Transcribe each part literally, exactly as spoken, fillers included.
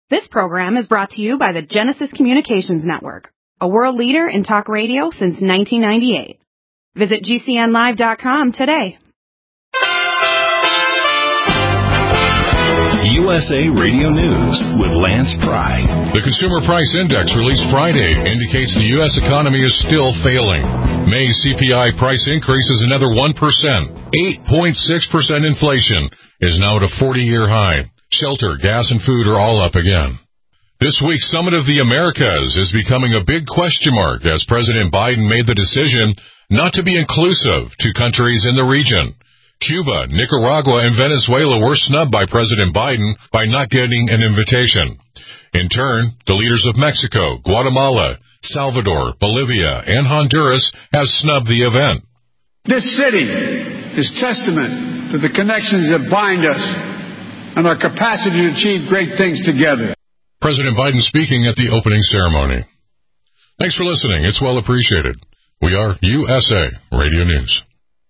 This program is brought to you by the Genesis Communications Network, a world leader in talk radio since nineteen ninety-eight. Visit G C N live dot com today. U S A Radio News with Lance Pry. The Consumer Price Index released Friday indicates the U S economy is still failing. May C P I price increase is another one percent. eight point six percent inflation is now at a forty-year high. Shelter, gas, and food are all up again. This week's Summit of the Americas is becoming a big question mark as President Biden made the decision not to be inclusive to countries in the region. Cuba, Nicaragua, and Venezuela were snubbed by President Biden by not getting an invitation. In turn, the leaders of Mexico, Guatemala, Salvador, Bolivia, and Honduras have snubbed the event. This city is testament to the connections that bind us and our capacity to achieve great things together. President Biden speaking at the opening ceremony. Thanks for listening. It's well appreciated. We are U S A Radio News.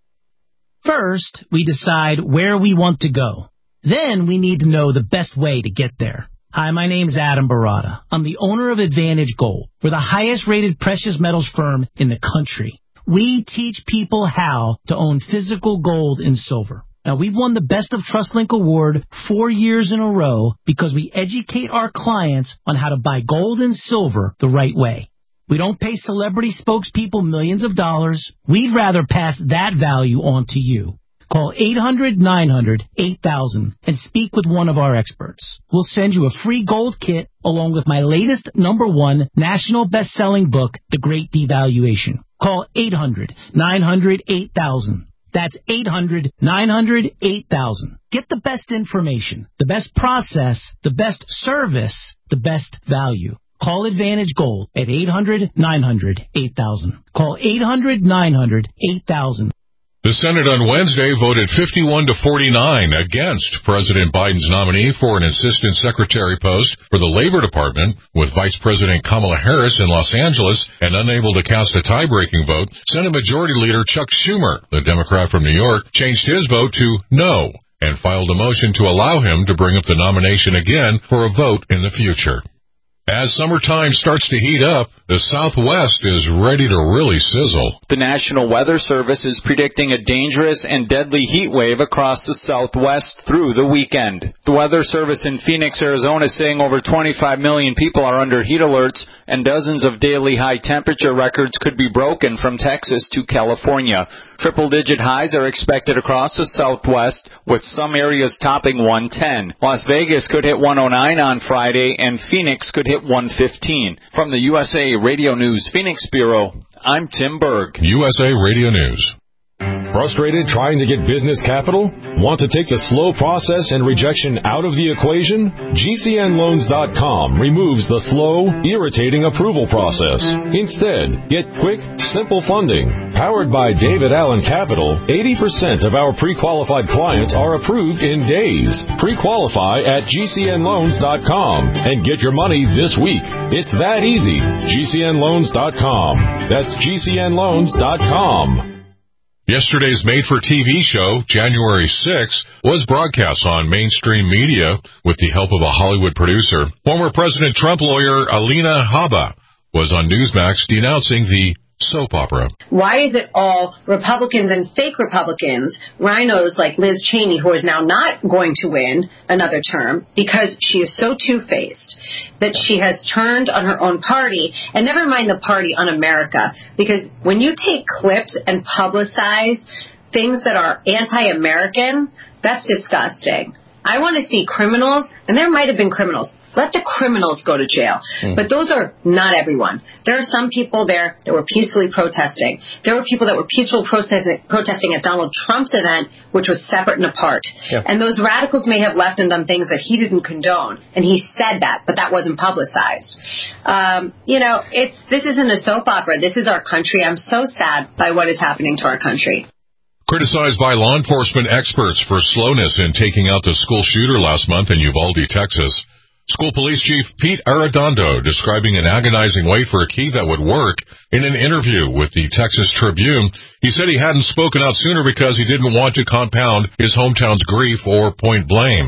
First, we decide where we want to go. Then we need to know the best way to get there. Hi, my name's Adam Barada. I'm the owner of Advantage Gold. We're the highest-rated precious metals firm in the country. We teach people how to own physical gold and silver. Now, we've won the Best of TrustLink Award four years in a row because we educate our clients on how to buy gold and silver the right way. We don't pay celebrity spokespeople millions of dollars. We'd rather pass that value on to you. Call eight hundred nine hundred eight thousand and speak with one of our experts. We'll send you a free gold kit along with my latest number one national best-selling book, The Great Devaluation. Call eight hundred nine hundred eight thousand. That's eight hundred nine hundred eight thousand. Get the best information, the best process, the best service, the best value. Call Advantage Gold at eight hundred nine hundred eight thousand. Call eight hundred nine hundred eight thousand. The Senate on Wednesday voted fifty-one to forty-nine against President Biden's nominee for an assistant secretary post for the Labor Department, with Vice President Kamala Harris in Los Angeles and unable to cast a tie-breaking vote. Senate Majority Leader Chuck Schumer, the Democrat from New York, changed his vote to no and filed a motion to allow him to bring up the nomination again for a vote in the future. As summertime starts to heat up, the Southwest is ready to really sizzle. The National Weather Service is predicting a dangerous and deadly heat wave across the Southwest through the weekend. The Weather Service in Phoenix, Arizona, is saying over twenty-five million people are under heat alerts, and dozens of daily high temperature records could be broken from Texas to California. Triple-digit highs are expected across the Southwest, with some areas topping one ten. Las Vegas could hit one oh nine on Friday, and Phoenix could hit one fifteen. From the U S A Radio News Phoenix Bureau, I'm Tim Berg. U S A Radio News. Frustrated trying to get business capital? Want to take the slow process and rejection out of the equation? G C N loans dot com removes the slow, irritating approval process. Instead, get quick, simple funding. Powered by David Allen Capital, eighty percent of our pre-qualified clients are approved in days. Pre-qualify at G C N loans dot com and get your money this week. It's that easy. G C N loans dot com. That's G C N loans dot com. Yesterday's made-for-T V show, January sixth, was broadcast on mainstream media with the help of a Hollywood producer. Former President Trump lawyer Alina Habba was on Newsmax denouncing the soap opera. Why is it all Republicans and fake Republicans, rhinos like Liz Cheney, who is now not going to win another term because she is so two-faced that she has turned on her own party, and never mind the party, on America? Because when you take clips and publicize things that are anti-American, that's disgusting. I want to see criminals, and there might have been criminals. Let the criminals go to jail. Mm. But those are not everyone. There are some people there that were peacefully protesting. There were people that were peacefully protesting, protesting at Donald Trump's event, which was separate and apart. Yeah. And those radicals may have left and done things that he didn't condone. And he said that, but that wasn't publicized. Um, you know, it's this isn't a soap opera. This is our country. I'm so sad by what is happening to our country. Criticized by law enforcement experts for slowness in taking out the school shooter last month in Uvalde, Texas. School Police Chief Pete Arredondo describing an agonizing wait for a key that would work. In an interview with the Texas Tribune, he said he hadn't spoken out sooner because he didn't want to compound his hometown's grief or point blame.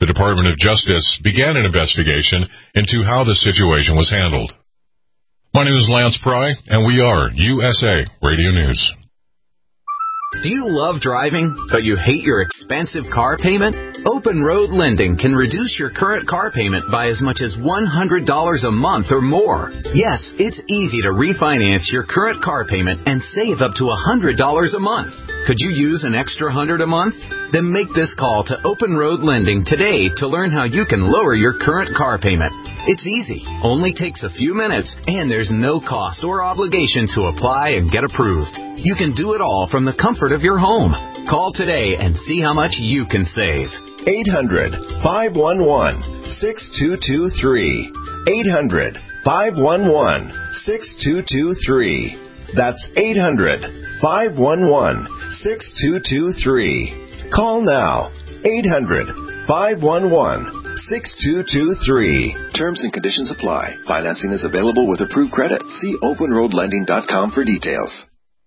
The Department of Justice began an investigation into how the situation was handled. My name is Lance Pry, and we are U S A Radio News. Do you love driving, but you hate your expensive car payment? Open Road Lending can reduce your current car payment by as much as one hundred dollars a month or more. Yes, it's easy to refinance your current car payment and save up to one hundred dollars a month. Could you use an extra one hundred dollars a month? Then make this call to Open Road Lending today to learn how you can lower your current car payment. It's easy, only takes a few minutes, and there's no cost or obligation to apply and get approved. You can do it all from the comfort of your home. Call today and see how much you can save. eight hundred, five one one, six two two three. eight hundred, five one one, six two two three. That's eight hundred, five one one, six two two three. Call now. eight hundred, five one one, six two two three. Terms and conditions apply. Financing is available with approved credit. See open road lending dot com for details.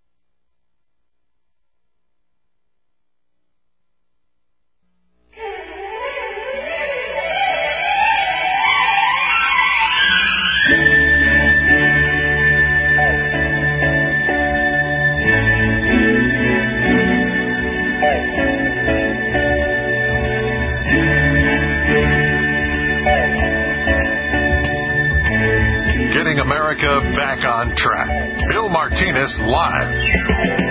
America back on track. Bill Martinez live.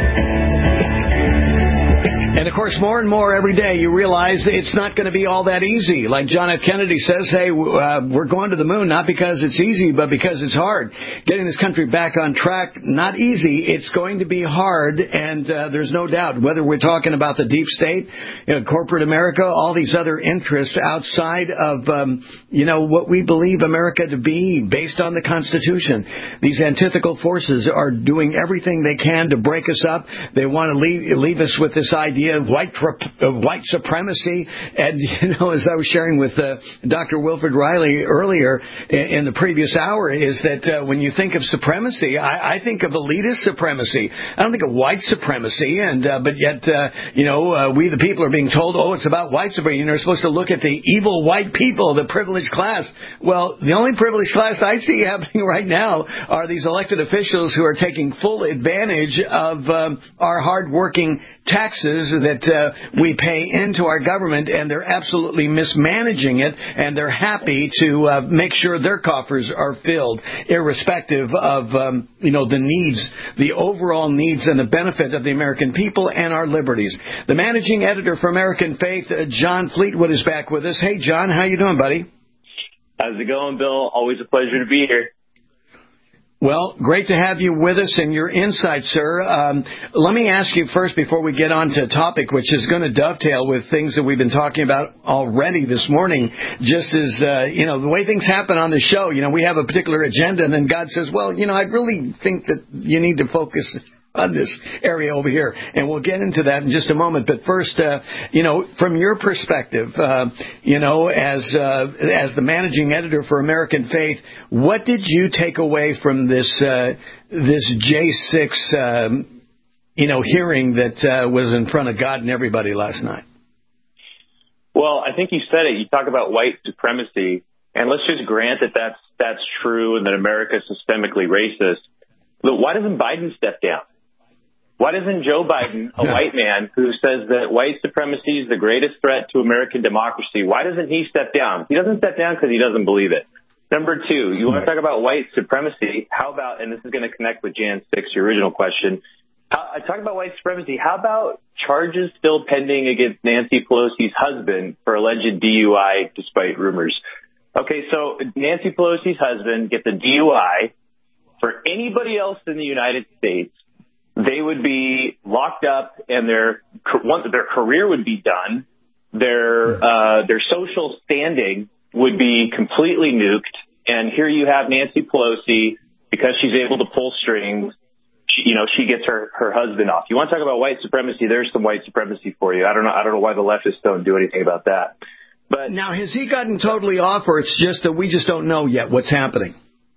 And, of course, more and more every day you realize it's not going to be all that easy. Like John F. Kennedy says, hey, uh, we're going to the moon not because it's easy, but because it's hard. Getting this country back on track, not easy. It's going to be hard, and uh, there's no doubt, whether we're talking about the deep state, you know, corporate America, all these other interests outside of, um, you know, what we believe America to be based on the Constitution. These antithetical forces are doing everything they can to break us up. They want to leave, leave us with this idea of white of white supremacy. And, you know, as I was sharing with uh, Doctor Wilfred Riley earlier in, in the previous hour, is that uh, when you think of supremacy, I, I think of elitist supremacy. I don't think of white supremacy. And uh, but yet, uh, you know, uh, we the people are being told, oh, it's about white supremacy. And they're supposed to look at the evil white people, the privileged class. Well, the only privileged class I see happening right now are these elected officials who are taking full advantage of um, our hardworking taxes that uh, we pay into our government, and they're absolutely mismanaging it, and they're happy to uh, make sure their coffers are filled, irrespective of um, you know the needs, the overall needs and the benefit of the American people and our liberties. The managing editor for American Faith, uh, John Fleetwood, is back with us. Hey, John, how you doing, buddy? How's it going, Bill? Always a pleasure to be here. Well, great to have you with us and your insights, sir. Um, let me ask you first, before we get on to a topic which is going to dovetail with things that we've been talking about already this morning, just as, uh, you know, the way things happen on the show. You know, we have a particular agenda, and then God says, well, you know, I really think that you need to focus on this area over here. And we'll get into that in just a moment. But first, uh, you know, from your perspective, uh, you know, as uh, as the managing editor for American Faith, what did you take away from this uh, this J six, um, you know, hearing that uh, was in front of God and everybody last night? Well, I think you said it. You talk about white supremacy, and let's just grant that that's that's true and that America is systemically racist. But why doesn't Biden step down? Why doesn't Joe Biden, a white man who says that white supremacy is the greatest threat to American democracy, why doesn't he step down? He doesn't step down because he doesn't believe it. Number two, you want to talk about white supremacy? How about, and this is going to connect with Jan six, your original question, I talk about white supremacy. How about charges still pending against Nancy Pelosi's husband for alleged D U I despite rumors? Okay, so Nancy Pelosi's husband gets a D U I. For anybody else in the United States, they would be locked up, and their their career would be done. Their uh, their social standing would be completely nuked. And here you have Nancy Pelosi, because she's able to pull strings. She, you know, she gets her, her husband off. You want to talk about white supremacy? There's some white supremacy for you. I don't know. I don't know why the leftists don't do anything about that. But now, has he gotten totally off, or it's just that we just don't know yet what's happening?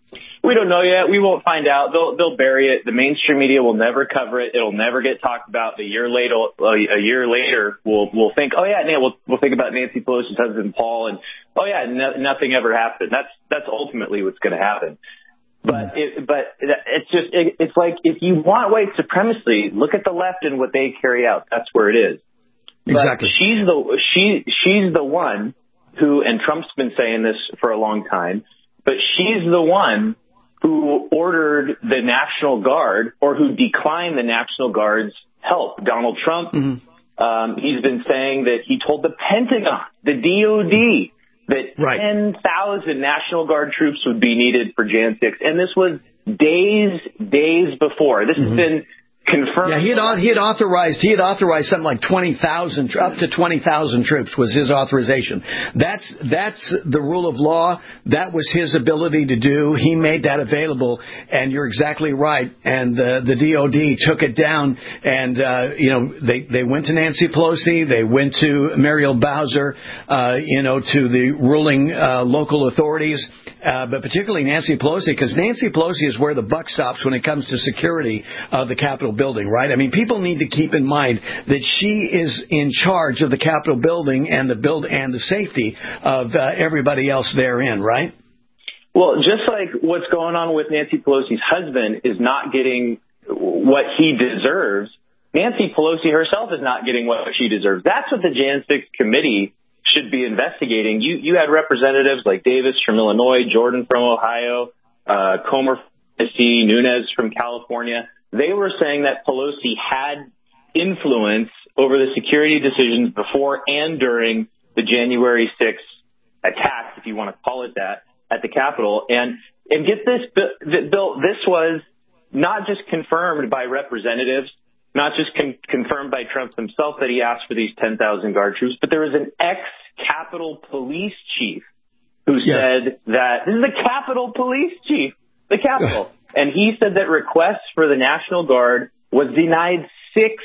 we don't know yet. We won't find out. They'll they'll bury it. The mainstream media will never cover it. It'll never get talked about. A year later, a year later, we'll we'll think, oh yeah, we'll we'll think about Nancy Pelosi's husband Paul, and oh yeah, no, nothing ever happened. That's that's ultimately what's going to happen. But it, but it's just it, it's like if you want white supremacy, look at the left and what they carry out. That's where it is. Exactly. But she's the she she's the one who, and Trump's been saying this for a long time, but she's the one who ordered the National Guard or who declined the National Guard's help. Donald Trump, mm-hmm. um, he's been saying that he told the Pentagon, the D O D, that right. ten thousand National Guard troops would be needed for January sixth. And this was days, days before. This mm-hmm. has been confirmed. Yeah, he had, he had authorized he had authorized something like twenty thousand, up to twenty thousand troops was his authorization. That's that's the rule of law. That was his ability to do. He made that available, and you're exactly right. And the the D O D took it down, and uh, you know they they went to Nancy Pelosi, they went to Muriel Bowser, uh, you know, to the ruling uh, local authorities. Uh, but particularly Nancy Pelosi, because Nancy Pelosi is where the buck stops when it comes to security of the Capitol building, right? I mean, people need to keep in mind that she is in charge of the Capitol building and the build and the safety of uh, everybody else therein, right? Well, just like what's going on with Nancy Pelosi's husband is not getting what he deserves, Nancy Pelosi herself is not getting what she deserves. That's what the January sixth committee should be investigating. You you had representatives like Davis from Illinois, Jordan from Ohio, uh, Comer from Tennessee, Nunes from California. They were saying that Pelosi had influence over the security decisions before and during the January sixth attacks, if you want to call it that, at the Capitol. And and get this, Bill, this was not just confirmed by representatives, not just con- confirmed by Trump himself that he asked for these ten thousand guard troops, but there was an ex-Capitol Police chief who yes. said that, this is the Capitol Police chief, the Capitol, and he said that requests for the National Guard was denied six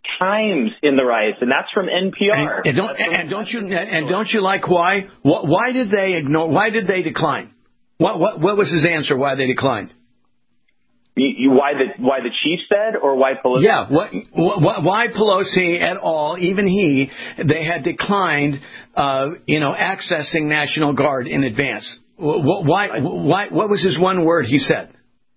times in the riots, and that's from N P R. And, and, don't, and don't you and don't you like why? Why did they ignore? Why did they decline? What what what was his answer? Why they declined? You, you, why the why the chief said, or why Pelosi? Yeah, what, what, why Pelosi at all? Even he, they had declined, uh, you know, accessing National Guard in advance. Why? Why? What was his one word he said?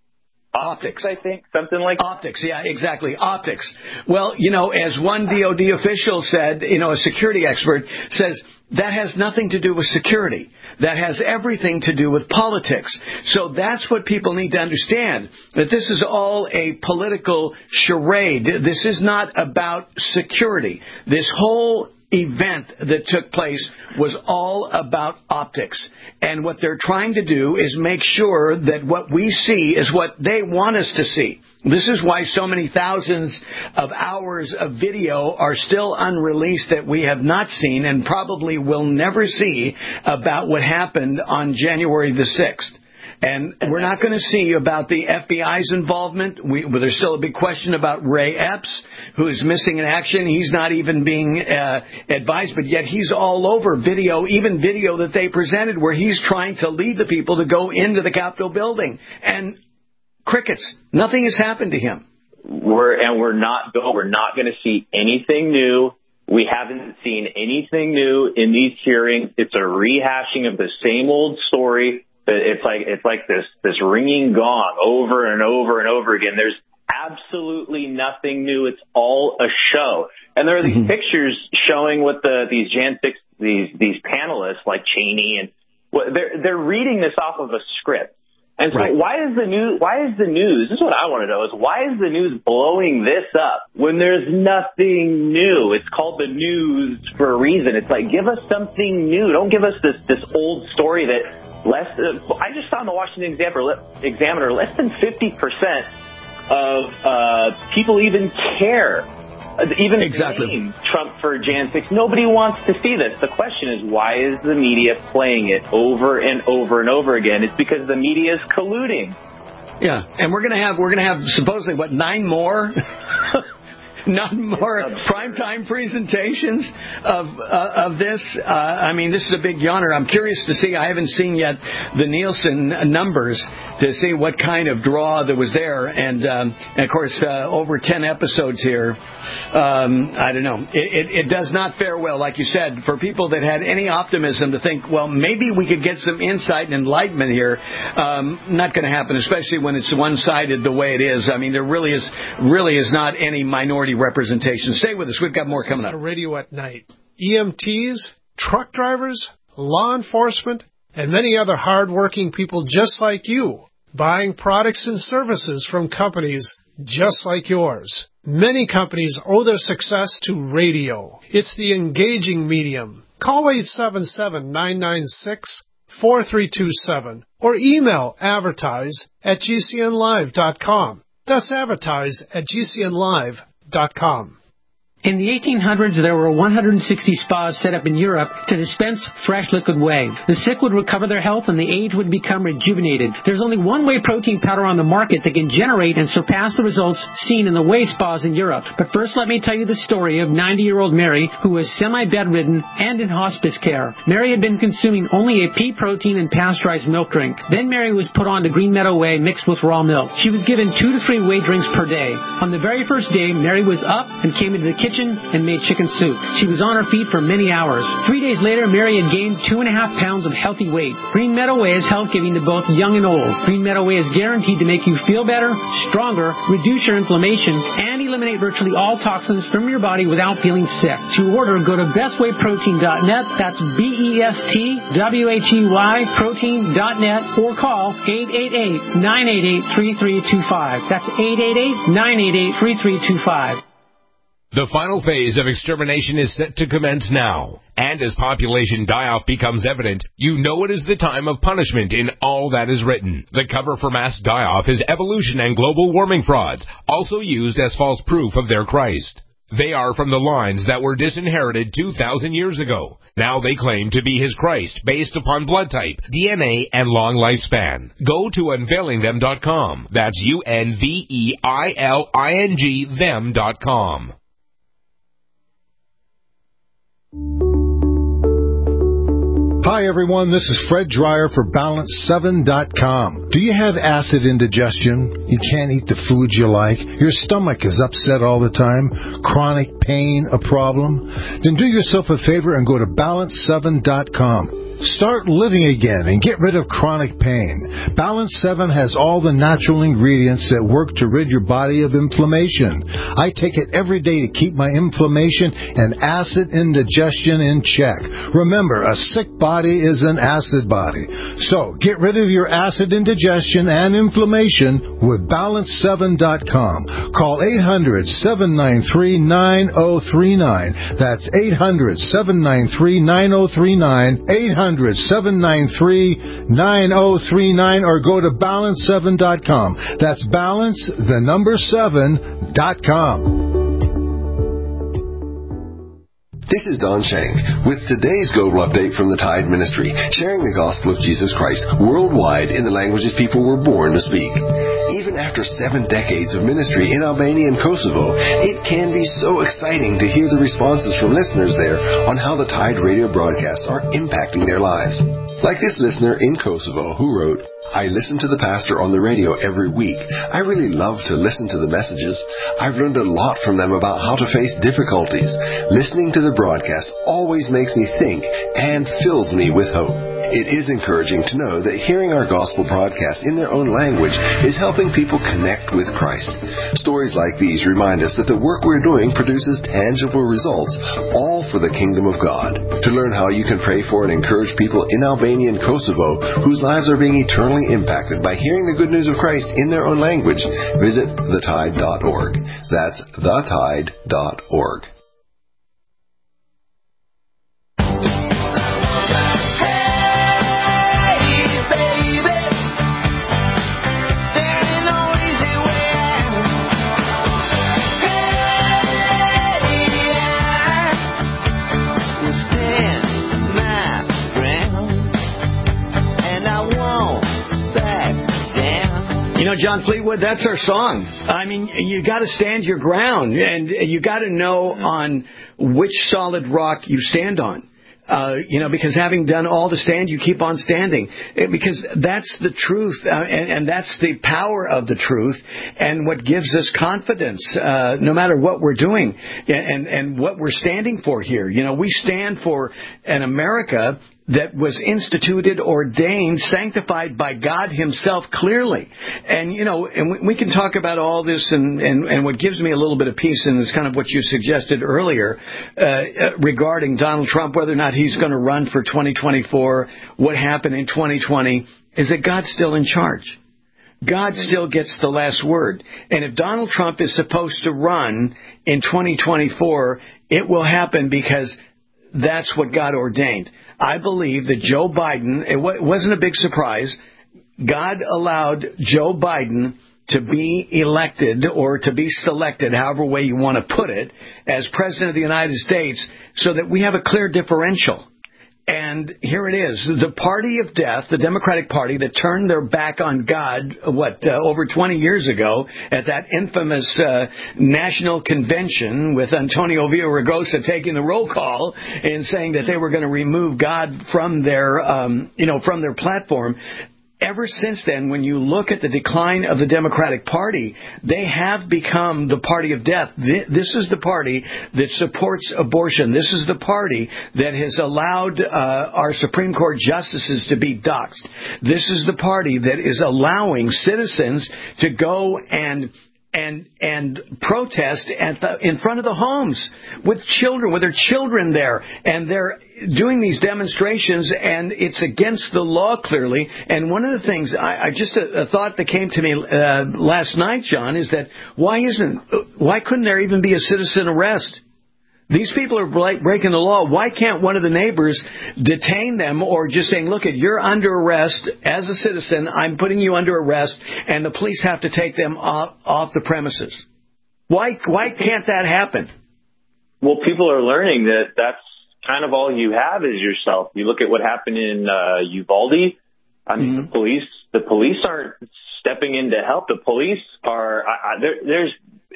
Optics, I think, something like that. Optics, yeah, exactly, optics. Well, you know, as one D O D official said, you know, a security expert says, that has nothing to do with security. That has everything to do with politics. So that's what people need to understand, that this is all a political charade. This is not about security. This whole event that took place was all about optics. And what they're trying to do is make sure that what we see is what they want us to see. This is why so many thousands of hours of video are still unreleased that we have not seen and probably will never see about what happened on January the sixth. And we're not going to see about the F B I's involvement. We, well, there's still a big question about Ray Epps, who is missing in action. He's not even being uh, advised, but yet he's all over video, even video that they presented where he's trying to lead the people to go into the Capitol building. And crickets. Nothing has happened to him. We're and we're not we're not going to see anything new. We haven't seen anything new in these hearings. It's a rehashing of the same old story. It's like it's like this this ringing gong over and over and over again. There's absolutely nothing new. It's all a show. And there are these mm-hmm. pictures showing what the these Jan six these these panelists like Cheney and what they're they're reading this off of a script. And so right. why is the news, why is the news, this is what I want to know, is why is the news blowing this up when there's nothing new? It's called the news for a reason. It's like, give us something new. Don't give us this, this old story that less, uh, I just saw in the Washington Examiner, Examiner less than fifty percent of uh, people even care. Even exactly. blame Trump for January sixth. Nobody wants to see this. The question is, why is the media playing it over and over and over again? It's because the media is colluding. Yeah, and we're gonna have we're gonna have supposedly what nine more not more primetime presentations of uh, of this. Uh, I mean, this is a big yawner. I'm curious to see. I haven't seen yet the Nielsen numbers to see what kind of draw that was there. And, um, and of course, uh, over ten episodes here. Um, I don't know. It, it, it does not fare well, like you said, for people that had any optimism to think, well, maybe we could get some insight and enlightenment here. Um, not going to happen, especially when it's one-sided the way it is. I mean, there really is really is not any minority representation. Stay with us. We've got more coming up. Radio at night. E M Ts, truck drivers, law enforcement, and many other hard-working people just like you, buying products and services from companies just like yours. Many companies owe their success to radio. It's the engaging medium. Call eight seven seven, nine nine six, four three two seven or email advertise at g c n live dot com. That's advertise at g c n live dot com. In the eighteen hundreds, there were one hundred sixty spas set up in Europe to dispense fresh liquid whey. The sick would recover their health and the aged would become rejuvenated. There's only one whey protein powder on the market that can generate and surpass the results seen in the whey spas in Europe. But first, let me tell you the story of ninety-year-old Mary, who was semi-bedridden and in hospice care. Mary had been consuming only a pea protein and pasteurized milk drink. Then Mary was put on to Green Meadow Whey mixed with raw milk. She was given two to three whey drinks per day. On the very first day, Mary was up and came into the kitchen and made chicken soup. She was on her feet for many hours. Three days later, Mary had gained two and a half pounds of healthy weight. Green Meadow Whey is health-giving to both young and old. Green Meadow Whey is guaranteed to make you feel better, stronger, reduce your inflammation, and eliminate virtually all toxins from your body without feeling sick. To order, go to best way protein dot net. That's B E S T W H E Y protein dot net or call eight eight eight, nine eight eight, three three two five. That's eight eight eight, nine eight eight, three three two five. The final phase of extermination is set to commence now. And as population die-off becomes evident, you know it is the time of punishment in all that is written. The cover for mass die-off is evolution and global warming frauds, also used as false proof of their Christ. They are from the lines that were disinherited two thousand years ago. Now they claim to be his Christ based upon blood type, D N A, and long lifespan. Go to unveiling them dot com. That's U N V E I L I N G them dot com. Hi everyone, this is Fred Dreyer for balance seven dot com. Do you have acid indigestion? You can't eat the foods you like? Your stomach is upset all the time? Chronic pain a problem? Then do yourself a favor and go to balance seven dot com. Start living again and get rid of chronic pain. Balance seven has all the natural ingredients that work to rid your body of inflammation. I take it every day to keep my inflammation and acid indigestion in check. Remember, a sick body is an acid body. So, get rid of your acid indigestion and inflammation with balance seven dot com. Call eight hundred, seven nine three, nine oh three nine. That's eight hundred, seven nine three, nine oh three nine. eight hundred, seven nine three, nine oh three nine or go to balance seven dot com. That's balance, the number seven, dot com. This is Don Shank with today's Global Update from the Tide Ministry, sharing the gospel of Jesus Christ worldwide in the languages people were born to speak. Even after seven decades of ministry in Albania and Kosovo, it can be so exciting to hear the responses from listeners there on how the Tide radio broadcasts are impacting their lives. Like this listener in Kosovo who wrote, I listen to the pastor on the radio every week. I really love to listen to the messages. I've learned a lot from them about how to face difficulties. Listening to the broadcast always makes me think and fills me with hope. It is encouraging to know that hearing our gospel broadcast in their own language is helping people connect with Christ. Stories like these remind us that the work we're doing produces tangible results, all for the kingdom of God. To learn how you can pray for and encourage people in Albania and Kosovo whose lives are being eternally impacted by hearing the good news of Christ in their own language, visit the tide dot org. That's the tide dot org. You know, John Fleetwood, that's our song. I mean, you got to stand your ground, and you got to know on which solid rock you stand on. Uh, you know, because having done all to stand, you keep on standing. It, because that's the truth, uh, and, and that's the power of the truth, and what gives us confidence, uh, no matter what we're doing, and, and what we're standing for here. You know, we stand for an America that was instituted, ordained, sanctified by God himself clearly. And, you know, and we, we can talk about all this, and, and, and what gives me a little bit of peace, and it's kind of what you suggested earlier, uh, regarding Donald Trump, whether or not he's going to run for twenty twenty-four, what happened in twenty twenty, is that God's still in charge. God still gets the last word. And if Donald Trump is supposed to run in twenty twenty-four, it will happen because that's what God ordained. I believe that Joe Biden, it wasn't a big surprise, God allowed Joe Biden to be elected or to be selected, however way you want to put it, as President of the United States so that we have a clear differential. And here it is, the party of death, the Democratic Party that turned their back on God, what, uh, over twenty years ago at that infamous uh, national convention with Antonio Villaraigosa taking the roll call and saying that they were going to remove God from their, um, you know, from their platform. Ever since then, when you look at the decline of the Democratic Party, they have become the party of death. This is the party that supports abortion. This is the party that has allowed uh, our Supreme Court justices to be doxxed. This is the party that is allowing citizens to go and and and protest at the, in front of the homes with children, with their children there. And they're doing these demonstrations, and it's against the law, clearly. And one of the things, I, I just a, a thought that came to me uh, last night, John, is that why isn't, why couldn't there even be a citizen arrest? These people are breaking the law. Why can't one of the neighbors detain them, or just saying, look, you're under arrest as a citizen, I'm putting you under arrest, and the police have to take them off, off the premises? Why, why can't that happen? Well, people are learning that that's kind of all you have is yourself. You look at what happened in uh, Uvalde. I mean, mm-hmm. the police, the police aren't stepping in to help. The police are, I, I, there, there's,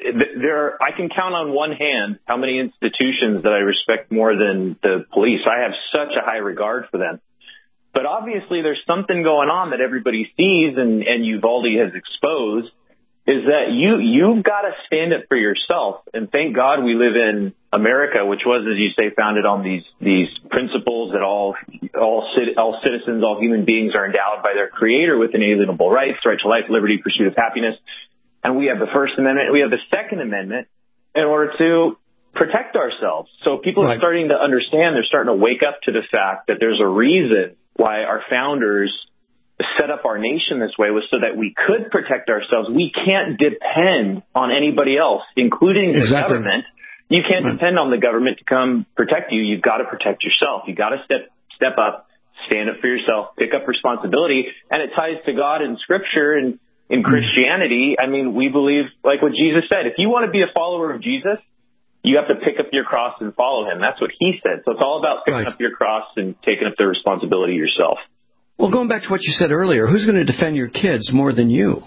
There, I can count on one hand how many institutions that I respect more than the police. I have such a high regard for them. But obviously there's something going on that everybody sees, and, and Uvalde has exposed, is that you, you've got to stand up for yourself. And thank God we live in America, which was, as you say, founded on these, these principles that all, all, all citizens, all human beings are endowed by their creator with inalienable rights, right to life, liberty, pursuit of happiness. And we have the First Amendment, and we have the Second Amendment in order to protect ourselves. So people right. are starting to understand, they're starting to wake up to the fact that there's a reason why our founders set up our nation this way, was so that we could protect ourselves. We can't depend on anybody else, including the exactly. government. You can't right. depend on the government to come protect you. You've got to protect yourself. You've got to step step up, stand up for yourself, pick up responsibility. And it ties to God and Scripture and in Christianity. I mean, we believe, like what Jesus said, if you want to be a follower of Jesus, you have to pick up your cross and follow him. That's what he said. So it's all about picking right. up your cross and taking up the responsibility yourself. Well, going back to what you said earlier, who's going to defend your kids more than you?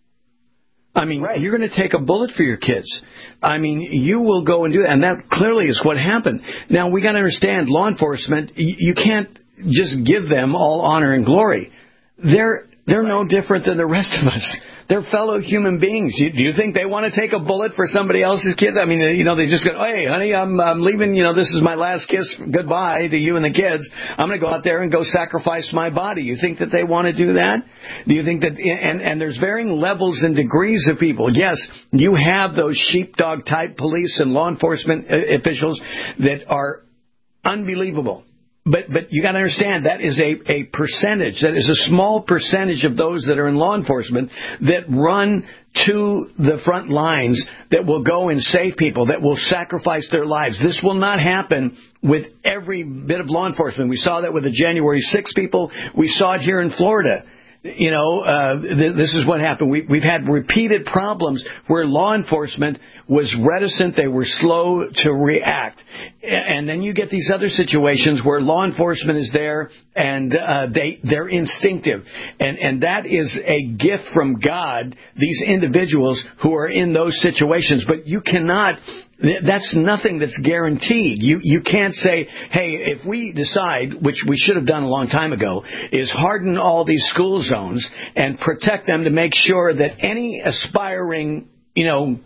I mean, right. you're going to take a bullet for your kids. I mean, you will go and do that. And that clearly is what happened. Now, we got to understand, law enforcement, you can't just give them all honor and glory. They're They're no different than the rest of us. They're fellow human beings. You, do you think they want to take a bullet for somebody else's kid? I mean, you know, they just go, hey, honey, I'm, I'm leaving. You know, this is my last kiss. Goodbye to you and the kids. I'm going to go out there and go sacrifice my body. You think that they want to do that? Do you think that, and, and there's varying levels and degrees of people. Yes, you have those sheepdog type police and law enforcement officials that are unbelievable. But but you got to understand, that is a, a percentage, that is a small percentage of those that are in law enforcement that run to the front lines, that will go and save people, that will sacrifice their lives. This will not happen with every bit of law enforcement. We saw that with the January sixth people. We saw it here in Florida. You know, uh, th- this is what happened. We, we've had repeated problems where law enforcement was reticent. They were slow to react. And then you get these other situations where law enforcement is there and uh, they, they're instinctive. And, and that is a gift from God, these individuals who are in those situations. But you cannot... That's nothing that's guaranteed. You you can't say, hey, if we decide, which we should have done a long time ago, is harden all these school zones and protect them to make sure that any aspiring, you know,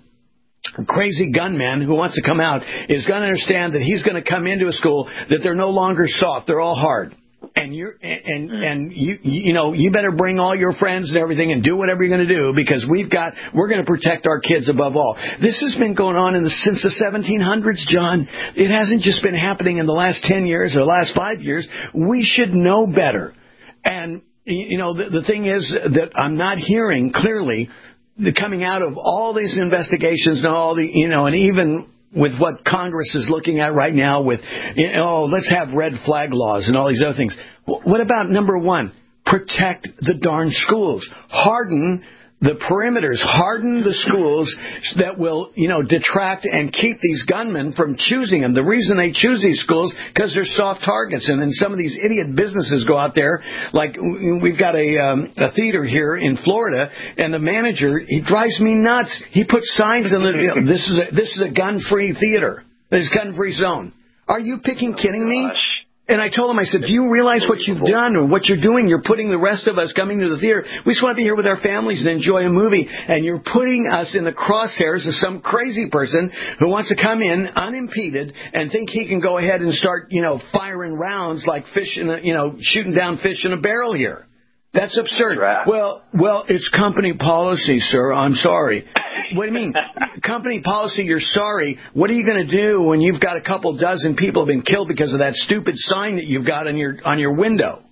crazy gunman who wants to come out is going to understand that he's going to come into a school, that they're no longer soft, they're all hard. And you're and and you you know you better bring all your friends and everything and do whatever you're going to do, because we've got we're going to protect our kids above all. This has been going on in the, since the seventeen hundreds, John. It hasn't just been happening in the last ten years or the last five years. We should know better. And you know the, the thing is that I'm not hearing clearly the coming out of all these investigations and all the you know and even. With what Congress is looking at right now with, you know, oh, let's have red flag laws and all these other things. What about number one? Protect the darn schools. Harden the perimeters. Harden the schools that will, you know, detract and keep these gunmen from choosing them. The reason they choose these schools because they're soft targets. And then some of these idiot businesses go out there, like we've got a, um, a theater here in Florida, and the manager, he drives me nuts. He puts signs in the, you know, this is a, this is a gun-free theater. This gun-free zone. Are you picking kidding me? And I told him, I said, do you realize what you've done or what you're doing? You're putting the rest of us coming to the theater. We just want to be here with our families and enjoy a movie. And you're putting us in the crosshairs of some crazy person who wants to come in unimpeded and think he can go ahead and start, you know, firing rounds like fish in a, you know, shooting down fish in a barrel here. That's absurd. Right. Well, well, it's company policy, sir. I'm sorry. What do you mean? Company policy, you're sorry. What are you going to do when you've got a couple dozen people have been killed because of that stupid sign that you've got on your on your window?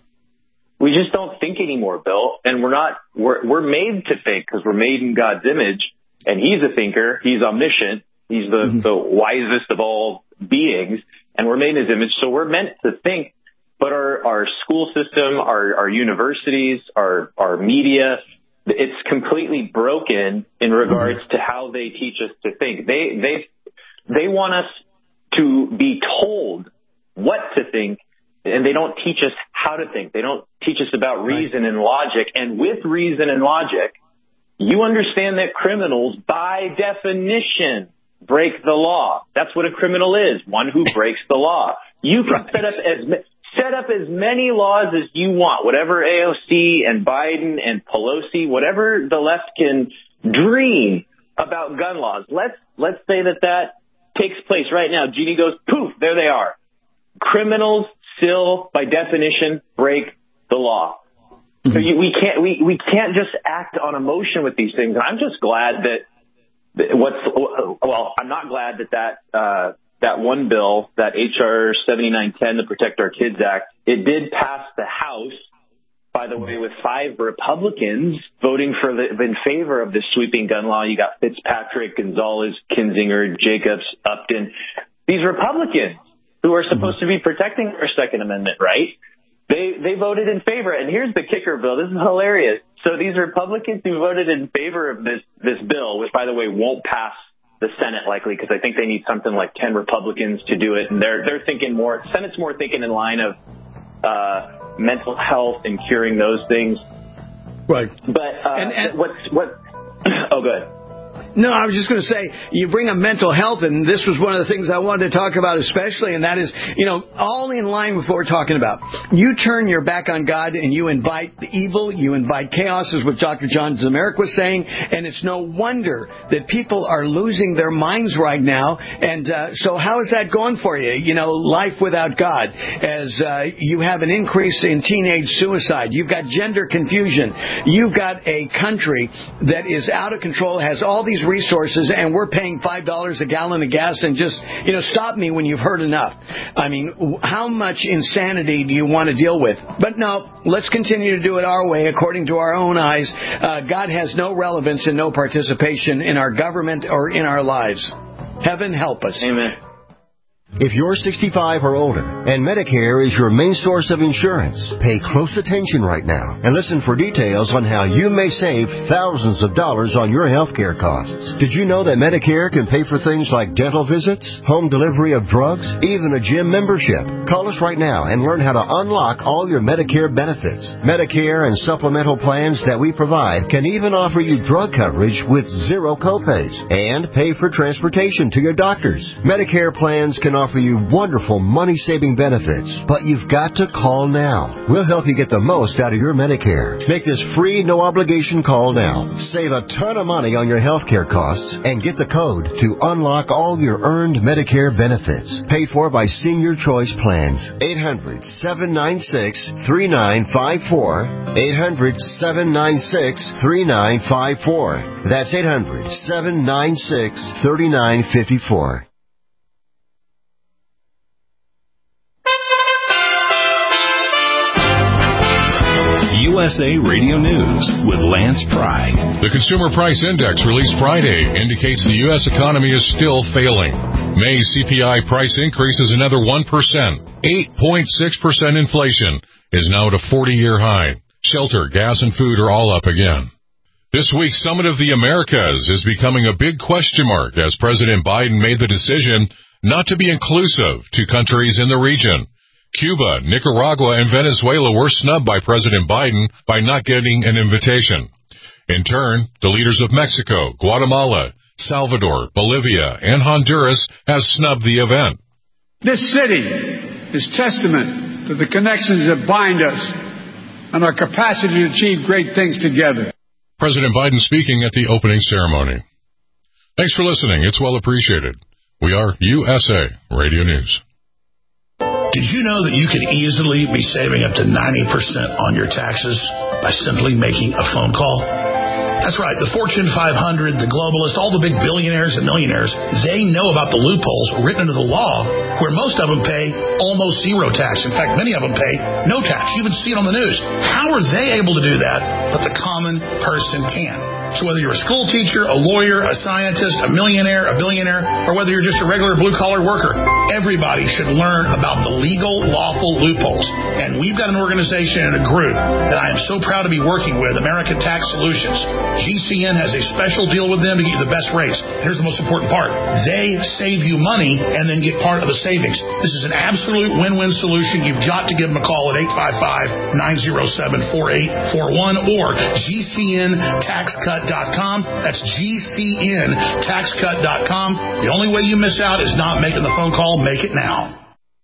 We just don't think anymore, Bill. And we're not, we're, we're made to think because we're made in God's image. And he's a thinker. He's omniscient. He's the, mm-hmm. the wisest of all beings. And we're made in his image. So we're meant to think. But our, our school system, our, our universities, our, our media, it's completely broken in regards to how they teach us to think. They they they want us to be told what to think, and they don't teach us how to think. They don't teach us about reason and logic. And with reason and logic, you understand that criminals, by definition, break the law. That's what a criminal is, one who breaks the law. You can set up as Set up as many laws as you want, whatever A O C and Biden and Pelosi, whatever the left can dream about gun laws. Let's let's say that that takes place right now. Genie goes, poof, there they are. Criminals still, by definition, break the law. Mm-hmm. So you, we can't we, we can't just act on emotion with these things. And I'm just glad that, that what's well, I'm not glad that that. Uh, That one bill, that H R seventy-nine ten, the Protect Our Kids Act, it did pass the House, by the way, with five Republicans voting for the, in favor of this sweeping gun law. You got Fitzpatrick, Gonzalez, Kinzinger, Jacobs, Upton. These Republicans who are supposed to be protecting our Second Amendment right, they they voted in favor. And here's the kicker, Bill. This is hilarious. So these Republicans who voted in favor of this this bill, which, by the way, won't pass the Senate likely, because I think they need something like ten Republicans to do it. And they're, they're thinking more, Senate's more thinking in line of, uh, mental health and curing those things. Right. But, uh, and, and what's, what, oh, good. No, I was just going to say, you bring up mental health, and this was one of the things I wanted to talk about especially, and that is, you know, all in line with what we're talking about. You turn your back on God, and you invite the evil, you invite chaos, is what Doctor John Zemerick was saying, and it's no wonder that people are losing their minds right now. And uh, so how is that going for you? You know, life without God, as uh, you have an increase in teenage suicide. You've got gender confusion. You've got a country that is out of control, has all these resources, and we're paying five dollars a gallon of gas. And just, you know, stop me when you've heard enough. I mean, how much insanity do you want to deal with? But no, let's continue to do it our way, according to our own eyes. Uh, God has no relevance and no participation in our government or in our lives. Heaven help us. Amen. If you're sixty-five or older and Medicare is your main source of insurance, pay close attention right now and listen for details on how you may save thousands of dollars on your health care costs. Did you know that Medicare can pay for things like dental visits, home delivery of drugs, even a gym membership? Call us right now and learn how to unlock all your Medicare benefits. Medicare and supplemental plans that we provide can even offer you drug coverage with zero copays and pay for transportation to your doctors. Medicare plans can offer you wonderful money-saving benefits, but you've got to call now. We'll help you get the most out of your Medicare. Make this free, no-obligation call now. Save a ton of money on your health care costs and get the code to unlock all your earned Medicare benefits. Paid for by Senior Choice Plans. eight hundred, seven nine six, three nine five four. eight hundred, seven nine six, three nine five four. That's eight hundred, seven nine six, three nine five four. U S A Radio News with Lance Pry. The Consumer Price Index released Friday indicates the U S economy is still failing. May's C P I price increase is another one percent. eight point six percent inflation is now at a forty-year high. Shelter, gas, and food are all up again. This week's Summit of the Americas is becoming a big question mark as President Biden made the decision not to be inclusive to countries in the region. Cuba, Nicaragua, and Venezuela were snubbed by President Biden by not getting an invitation. In turn, the leaders of Mexico, Guatemala, Salvador, Bolivia, and Honduras have snubbed the event. This city is testament to the connections that bind us and our capacity to achieve great things together. President Biden speaking at the opening ceremony. Thanks for listening. It's well appreciated. We are U S A Radio News. Did you know that you could easily be saving up to ninety percent on your taxes by simply making a phone call? That's right. The Fortune five hundred, the globalists, all the big billionaires and millionaires, they know about the loopholes written into the law where most of them pay almost zero tax. In fact, many of them pay no tax. You even see it on the news. How are they able to do that, but the common person can? So whether you're a school teacher, a lawyer, a scientist, a millionaire, a billionaire, or whether you're just a regular blue-collar worker, everybody should learn about the legal, lawful loopholes. And we've got an organization and a group that I am so proud to be working with, American Tax Solutions. G C N has a special deal with them to get you the best rates. Here's the most important part. They save you money and then get part of the savings. This is an absolute win-win solution. You've got to give them a call at eight five five, nine oh seven, four eight four one or G C N tax cut dot com. That's G C N tax cut dot com. The only way you miss out is not making the phone call. Make it now.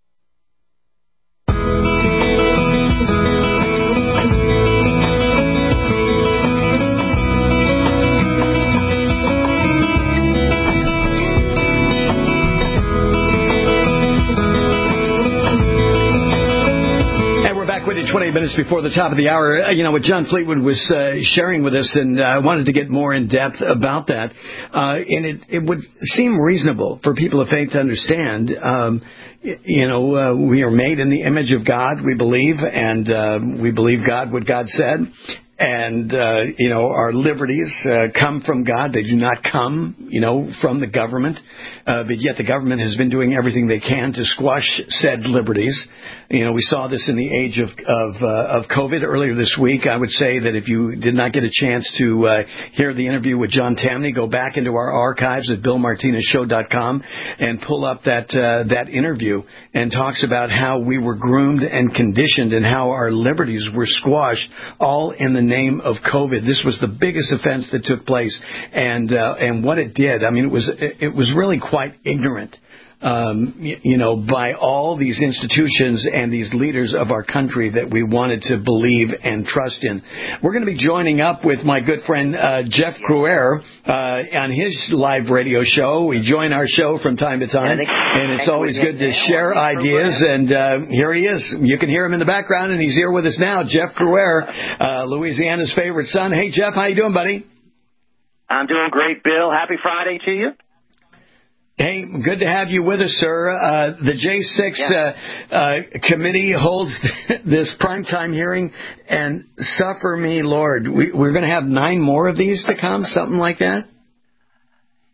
twenty minutes before the top of the hour, you know, what John Fleetwood was uh, sharing with us, and I uh, wanted to get more in depth about that. Uh, and it, it would seem reasonable for people of faith to understand. Um, you know, uh, we are made in the image of God, we believe, and uh, we believe God, what God said. And, uh, you know, our liberties uh, come from God. They do not come, you know, from the government. Uh, but yet the government has been doing everything they can to squash said liberties. You know, we saw this in the age of of, uh, of COVID earlier this week. I would say that if you did not get a chance to uh, hear the interview with John Tamny, go back into our archives at bill martinez show dot com and pull up that uh, that interview, and talks about how we were groomed and conditioned and how our liberties were squashed all in the name of COVID. This was the biggest offense that took place, and uh, and what it did. I mean, it was it was really quite ignorant. Um, you, you know, by all these institutions and these leaders of our country that we wanted to believe and trust in. We're going to be joining up with my good friend uh, Jeff Crouere uh, on his live radio show. We join our show from time to time, and it's always good to share ideas. And uh, here he is. You can hear him in the background, and he's here with us now. Jeff Crouere, uh, Louisiana's favorite son. Hey, Jeff, how you doing, buddy? I'm doing great, Bill. Happy Friday to you. Hey, good to have you with us, sir. Uh, the J six yeah. uh, uh, committee holds this primetime hearing, and suffer me, Lord, we, we're going to have nine more of these to come, something like that?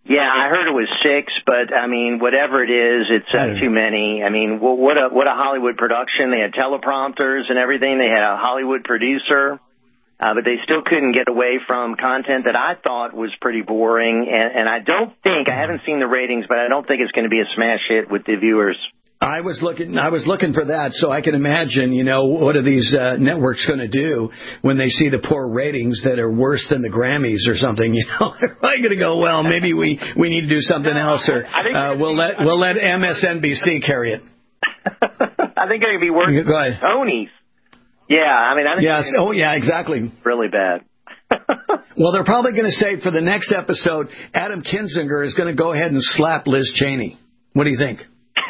Yeah, I heard it was six, but I mean, whatever it is, it's uh, too many. I mean, what a what a Hollywood production. They had teleprompters and everything. They had a Hollywood producer, uh, but they still couldn't get away from content that I thought was pretty boring. And, and I don't think, I haven't seen the ratings, but I don't think it's going to be a smash hit with the viewers. I was looking. I was looking for that, so I can imagine. You know, what are these uh, networks going to do when they see the poor ratings that are worse than the Grammys or something? You know, they're probably going to go, well, maybe we, we need to do something else, or uh, we'll let we'll let M S N B C carry it. I think they're going to be worse Go ahead. than Tony's. Yeah, I mean, I think. Yes. Oh, yeah. Exactly. Really bad. Well, they're probably going to say for the next episode, Adam Kinzinger is going to go ahead and slap Liz Cheney. What do you think?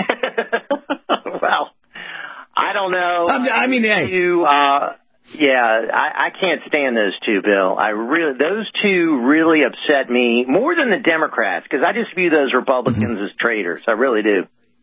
Well, I don't know. I mean, hey. You, uh, yeah, I, I can't stand those two, Bill. I really, those two really upset me more than the Democrats, because I just view those Republicans mm-hmm. as traitors. I really do.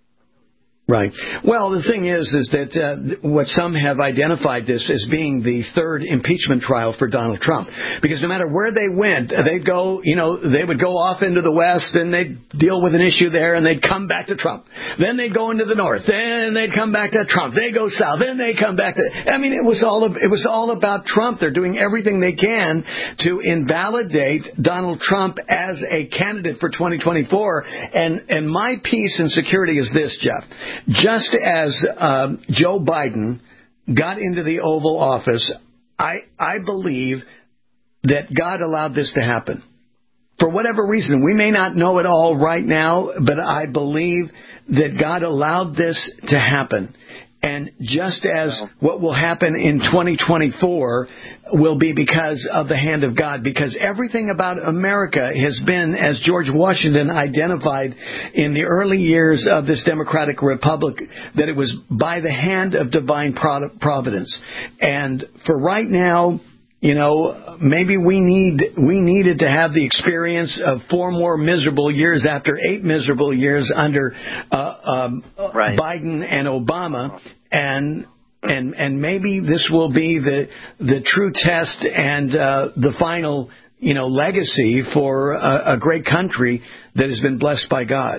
Right. Well, the thing is, is that uh, what some have identified this as being the third impeachment trial for Donald Trump, because no matter where they went, they'd go, you know, they would go off into the West and they'd deal with an issue there, and they'd come back to Trump. Then they'd go into the North, then they'd come back to Trump. They go south, then they come back to. I mean, it was all it was all about Trump. They're doing everything they can to invalidate Donald Trump as a candidate for twenty twenty-four. And and my peace and security is this, Jeff. Just as um, Joe Biden got into the Oval Office, I I believe that God allowed this to happen. For whatever reason, we may not know it all right now, but I believe that God allowed this to happen. And just as what will happen in twenty twenty-four will be because of the hand of God, because everything about America has been, as George Washington identified in the early years of this democratic republic, that it was by the hand of divine providence. And for right now, you know, maybe we need we needed to have the experience of four more miserable years after eight miserable years under uh, um, right. Biden and Obama, and and and maybe this will be the the true test and uh, the final, you know, legacy for a, a great country that has been blessed by God.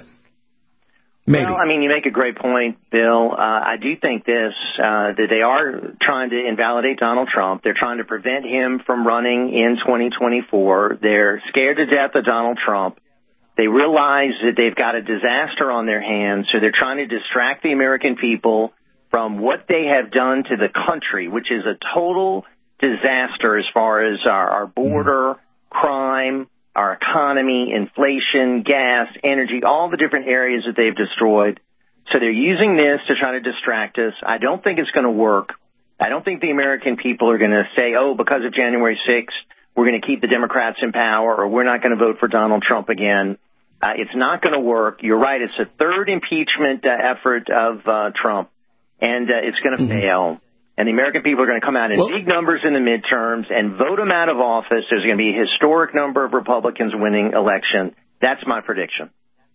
Maybe. Well, I mean, you make a great point, Bill. Uh, I do think this, uh, that they are trying to invalidate Donald Trump. They're trying to prevent him from running in twenty twenty-four. They're scared to death of Donald Trump. They realize that they've got a disaster on their hands, so they're trying to distract the American people from what they have done to the country, which is a total disaster as far as our, our border, mm-hmm. crime, our economy, inflation, gas, energy, all the different areas that they've destroyed. So they're using this to try to distract us. I don't think it's going to work. I don't think the American people are going to say, oh, because of January sixth, we're going to keep the Democrats in power, or we're not going to vote for Donald Trump again. Uh, it's not going to work. You're right. It's a third impeachment uh, effort of uh, Trump, and uh, it's going to mm-hmm. fail. And the American people are going to come out in well, big numbers in the midterms and vote him out of office. There's going to be a historic number of Republicans winning election. That's my prediction.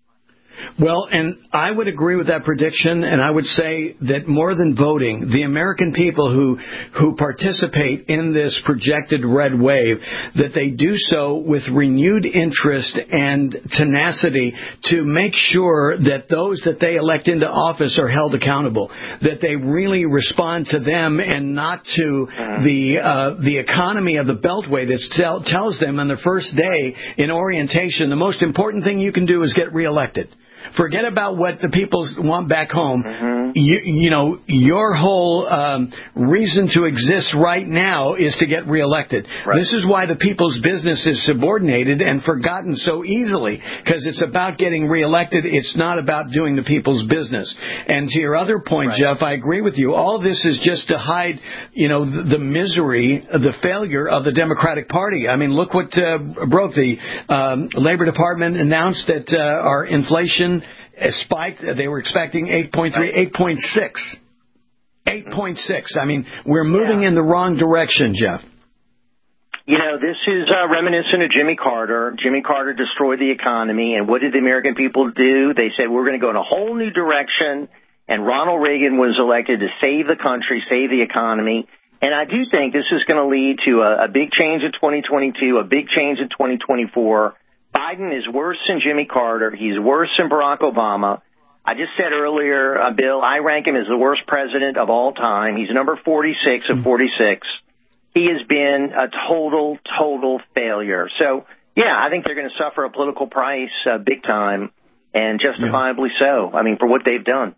Well, and I would agree with that prediction, and I would say that more than voting, the American people who who participate in this projected red wave, that they do so with renewed interest and tenacity to make sure that those that they elect into office are held accountable, that they really respond to them and not to the uh, the economy of the Beltway that tell, tells them on their first day in orientation, the most important thing you can do is get reelected. Forget about what the people want back home. Mm-hmm. You, you know, your whole um, reason to exist right now is to get reelected. Right. This is why the people's business is subordinated and forgotten so easily, because it's about getting reelected. It's not about doing the people's business. And to your other point, right. Jeff, I agree with you. All this is just to hide, you know, the, the misery, the failure of the Democratic Party. I mean, look what uh, broke. The um, Labor Department announced that uh, our inflation spiked. They were expecting eight point three, eight point six. eight point six. I mean, we're moving yeah. in the wrong direction, Jeff. You know, this is uh, reminiscent of Jimmy Carter. Jimmy Carter destroyed the economy, and what did the American people do? They said, we're going to go in a whole new direction, and Ronald Reagan was elected to save the country, save the economy. And I do think this is going to lead to a, a big change in twenty twenty-two, a big change in twenty twenty-four. Biden is worse than Jimmy Carter. He's worse than Barack Obama. I just said earlier, uh, Bill, I rank him as the worst president of all time. He's number forty-six of forty-six. He has been a total, total failure. So, yeah, I think they're going to suffer a political price uh, big time, and justifiably yeah. so. I mean, for what they've done.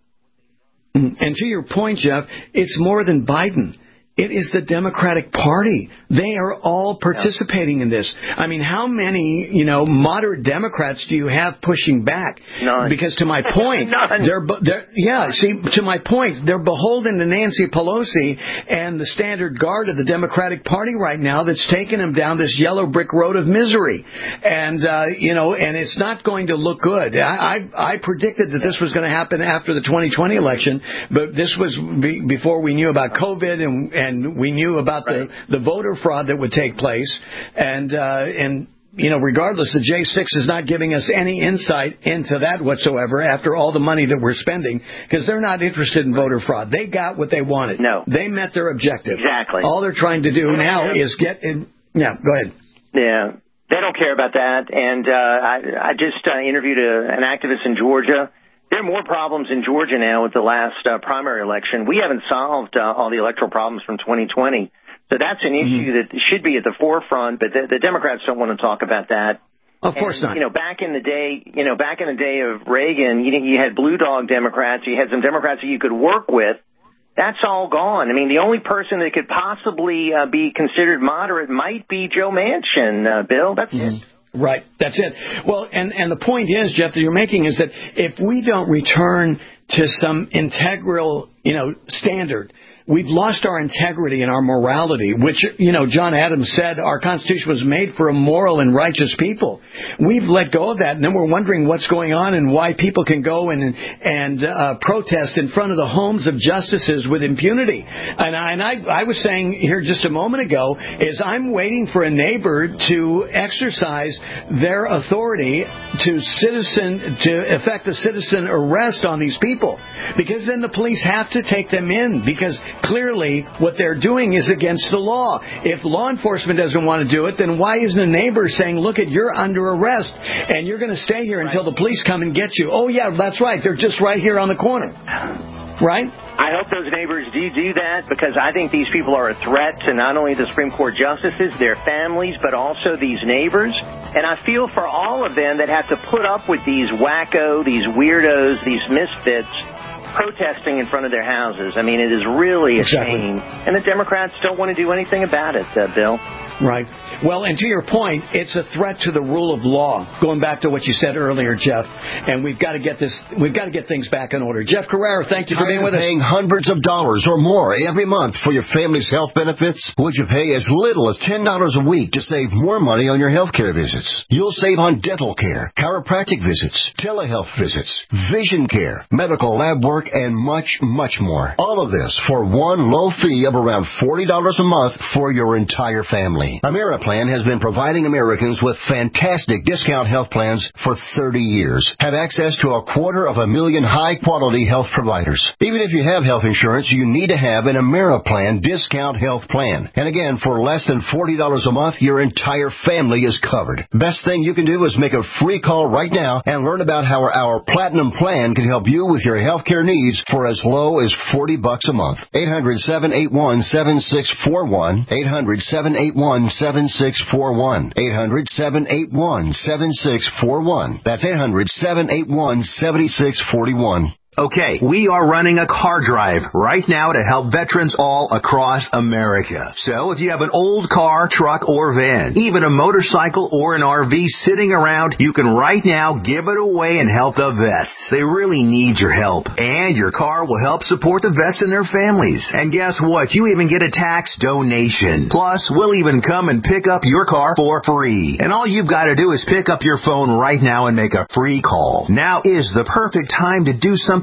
And to your point, Jeff, it's more than Biden. It is the Democratic Party. They are all participating in this. I mean, how many, you know, moderate Democrats do you have pushing back? None. Because to my point, they're, they're, yeah, see, to my point, they're beholden to Nancy Pelosi and the standard guard of the Democratic Party right now that's taken them down this yellow brick road of misery. And, uh, you know, and it's not going to look good. I, I, I predicted that this was going to happen after the twenty twenty election, but this was be, before we knew about COVID and, and And we knew about right. the, the voter fraud that would take place. And, uh, and you know, regardless, the J six is not giving us any insight into that whatsoever after all the money that we're spending, because they're not interested in right. voter fraud. They got what they wanted. No. They met their objective. Exactly. All they're trying to do now is get in. Yeah, go ahead. Yeah. They don't care about that. And uh, I, I just uh, interviewed a, an activist in Georgia. There are more problems in Georgia now with the last uh, primary election. We haven't solved uh, all the electoral problems from twenty twenty. So that's an issue mm-hmm. that should be at the forefront, but the, the Democrats don't want to talk about that. Of course and, not. You know, back in the day, you know, back in the day of Reagan, you, you had blue dog Democrats. You had some Democrats that you could work with. That's all gone. I mean, the only person that could possibly uh, be considered moderate might be Joe Manchin, uh, Bill. That's mm-hmm. it. Right. That's it. Well, and, and the point is, Jeff, that you're making is that if we don't return to some integral, you know, standard, we've lost our integrity and our morality, which, you know, John Adams said our Constitution was made for a moral and righteous people. We've let go of that, and then we're wondering what's going on and why people can go and and uh, protest in front of the homes of justices with impunity. And I, and I, I was saying here just a moment ago is I'm waiting for a neighbor to exercise their authority to citizen to effect a citizen arrest on these people, because then the police have to take them in, because clearly what they're doing is against the law. If law enforcement doesn't want to do it, then why isn't a neighbor saying, look, it, you're under arrest and you're going to stay here until right. the police come and get you? Oh, yeah, that's right. They're just right here on the corner. Right? I hope those neighbors do do that, because I think these people are a threat to not only the Supreme Court justices, their families, but also these neighbors. And I feel for all of them that have to put up with these wacko, these weirdos, these misfits protesting in front of their houses. I mean, it is really a exactly. shame. And the Democrats don't want to do anything about it, uh, Bill. Right. Well, and to your point, it's a threat to the rule of law, going back to what you said earlier, Jeff. And we've got to get this, we've got to get things back in order. Jeff Carrera, thank you for being with us. Paying hundreds of dollars or more every month for your family's health benefits? Would you pay as little as ten dollars a week to save more money on your health care visits? You'll save on dental care, chiropractic visits, telehealth visits, vision care, medical lab work, and much, much more. All of this for one low fee of around forty dollars a month for your entire family. Ameriplan has been providing Americans with fantastic discount health plans for thirty years. Have access to a quarter of a million high-quality health providers. Even if you have health insurance, you need to have an Ameriplan discount health plan. And again, for less than forty dollars a month, your entire family is covered. Best thing you can do is make a free call right now and learn about how our Platinum Plan can help you with your health care needs for as low as forty bucks a month. eight hundred, seven eight one, seven six four one. eight hundred, seven eight one, seven six four one. eight hundred, seven eight one, seven six four one. That's eight hundred, seven eight one, seven six four one. Okay, we are running a car drive right now to help veterans all across America. So if you have an old car, truck, or van, even a motorcycle or an R V sitting around, you can right now give it away and help the vets. They really need your help. And your car will help support the vets and their families. And guess what? You even get a tax donation. Plus, we'll even come and pick up your car for free. And all you've got to do is pick up your phone right now and make a free call. Now is the perfect time to do something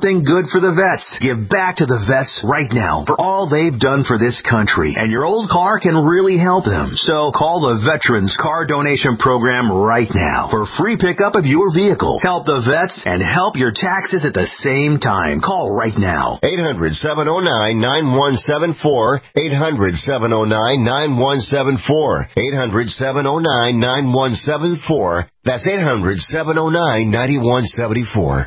something good for the vets. Give back to the vets right now for all they've done for this country. And your old car can really help them. So call the Veterans Car Donation Program right now for free pickup of your vehicle. Help the vets and help your taxes at the same time. Call right now. eight hundred, seven oh nine, nine one seven four. eight hundred, seven oh nine, nine one seven four. eight hundred, seven oh nine, nine one seven four. That's eight hundred, seven oh nine, nine one seven four.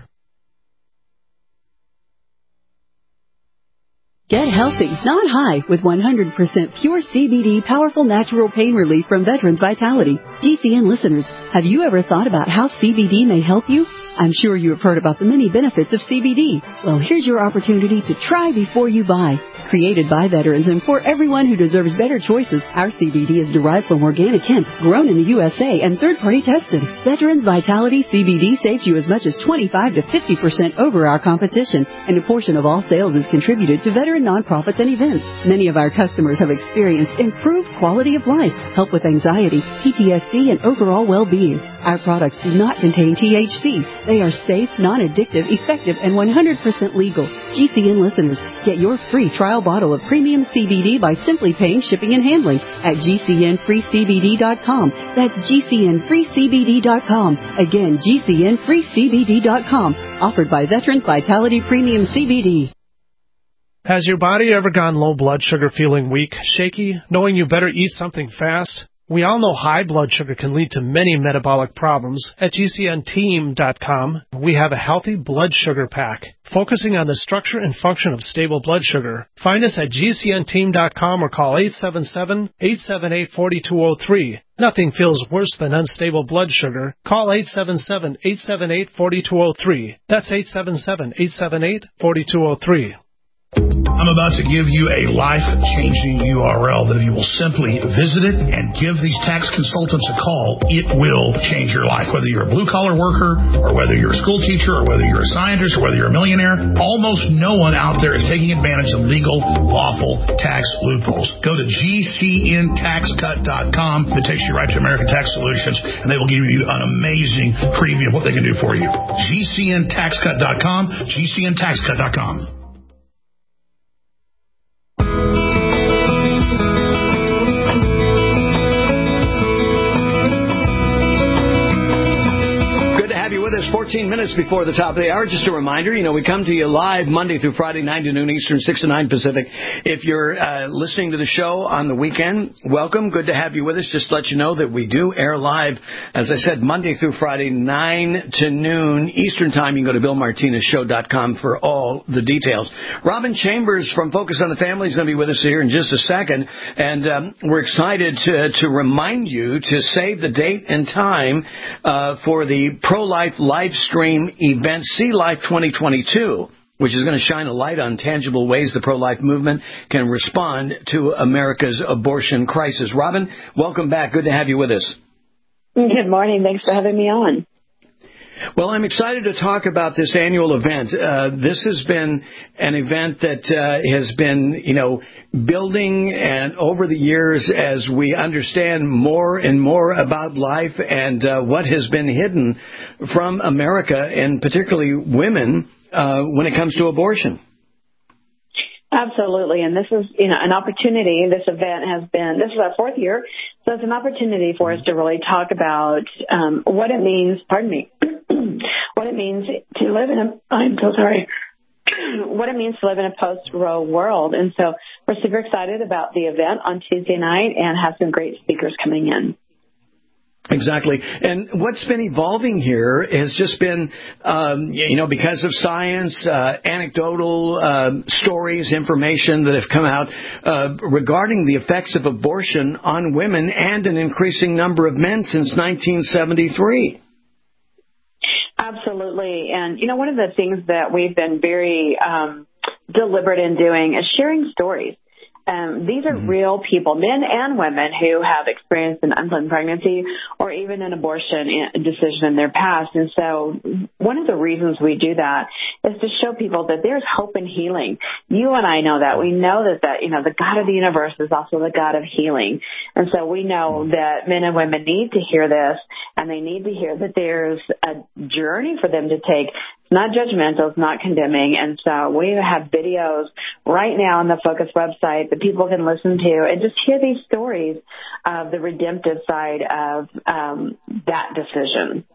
Get healthy, not high, with one hundred percent pure C B D powerful natural pain relief from Veterans Vitality. G C N listeners, have you ever thought about how C B D may help you? I'm sure you have heard about the many benefits of C B D. Well, here's your opportunity to try before you buy. Created by veterans and for everyone who deserves better choices, our C B D is derived from organic hemp, grown in the U S A, and third-party tested. Veterans Vitality C B D saves you as much as twenty-five to fifty percent over our competition, and a portion of all sales is contributed to veteran nonprofits and events. Many of our customers have experienced improved quality of life, help with anxiety, P T S D, and overall well-being. Our products do not contain T H C. They are safe, non-addictive, effective, and one hundred percent legal. G C N listeners, get your free trial bottle of premium C B D by simply paying shipping and handling at G C N free C B D dot com. That's G C N free C B D dot com. Again, G C N free C B D dot com. Offered by Veterans Vitality Premium C B D. Has your body ever gone low blood sugar, feeling weak, shaky, knowing you better eat something fast? We all know high blood sugar can lead to many metabolic problems. At G C N team dot com, we have a healthy blood sugar pack, focusing on the structure and function of stable blood sugar. Find us at G C N team dot com or call eight seven seven, eight seven eight, four two zero three. Nothing feels worse than unstable blood sugar. Call eight seven seven, eight seven eight, four two zero three. That's eight seven seven, eight seven eight, four two zero three. I'm about to give you a life-changing U R L that if you will simply visit it and give these tax consultants a call, it will change your life. Whether you're a blue-collar worker or whether you're a school teacher or whether you're a scientist or whether you're a millionaire, almost no one out there is taking advantage of legal, lawful tax loopholes. Go to G C N tax cut dot com. It takes you right to American Tax Solutions, and they will give you an amazing preview of what they can do for you. G C N tax cut dot com, G C N tax cut dot com. fourteen minutes before the top of the hour. Just a reminder, you know, we come to you live Monday through Friday, nine to noon Eastern, six to nine Pacific. If you're uh, listening to the show on the weekend, welcome. Good to have you with us. Just to let you know that we do air live, as I said, Monday through Friday, nine to noon Eastern time. You can go to bill martinez show dot com for all the details. Robin Chambers from Focus on the Family is going to be with us here in just a second. And um, we're excited to, to remind you to save the date and time uh, for the pro-life live stream event, See Life twenty twenty-two, which is going to shine a light on tangible ways the pro-life movement can respond to America's abortion crisis. Robin, welcome back. Good to have you with us. Good morning. Thanks for having me on. Well, I'm excited to talk about this annual event. Uh, this has been an event that uh, has been, you know, building and over the years as we understand more and more about life and uh, what has been hidden from America and particularly women uh, when it comes to abortion. Absolutely. And this is, you know, an opportunity. This event has been, this is our fourth year. So it's an opportunity for us to really talk about um, what it means, pardon me, what it means to live in a, I'm so sorry, what it means to live in a post-Roe world. And so we're super excited about the event on Tuesday night and have some great speakers coming in. Exactly. And what's been evolving here has just been, um, you know, because of science, uh, anecdotal uh, stories, information that have come out uh, regarding the effects of abortion on women and an increasing number of men since nineteen seventy-three. Absolutely. And, you know, one of the things that we've been very um, deliberate in doing is sharing stories. Um, these are real people, men and women, who have experienced an unplanned pregnancy or even an abortion decision in their past. And so one of the reasons we do that is to show people that there's hope and healing. You and I know that. We know that, that, you know, the God of the universe is also the God of healing. And so we know that men and women need to hear this, and they need to hear that there's a journey for them to take It's not judgmental. It's not condemning. And so we have videos right now on the Focus website that people can listen to and just hear these stories of the redemptive side of um, that decision.